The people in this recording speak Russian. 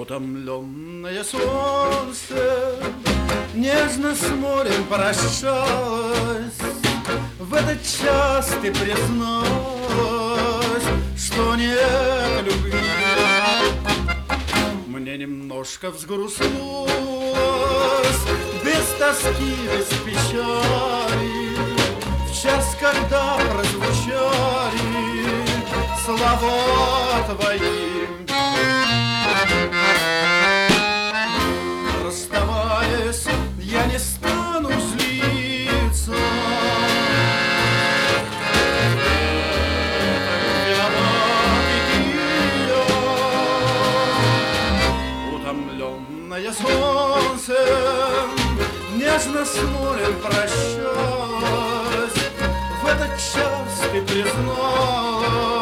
Утомленное солнце нежно с морем прощалось. В этот час ты призналась, что нет любви. Мне немножко взгрустнулось, без тоски, без печали, в час, когда прозвучали слова твои. Расставаясь, я не стану злиться. Утомленное солнце нежно с морем прощалось. В этот час ты призналась,